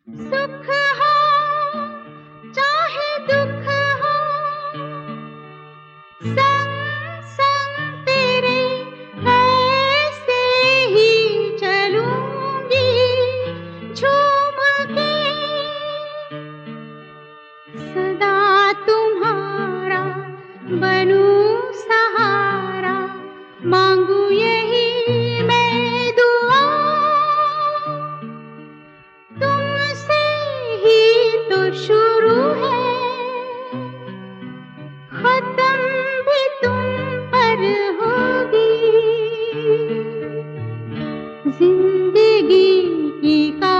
सुख हो चाहे दुख हो, संग संग तेरे ऐसे ही चलूंगी। झूम के सदा तुम्हारा बनूं सहारा, मांगू यही मैं दुआ। तुमसे ही तो शुरू है, खत्म भी तुम पर होगी। जिंदगी की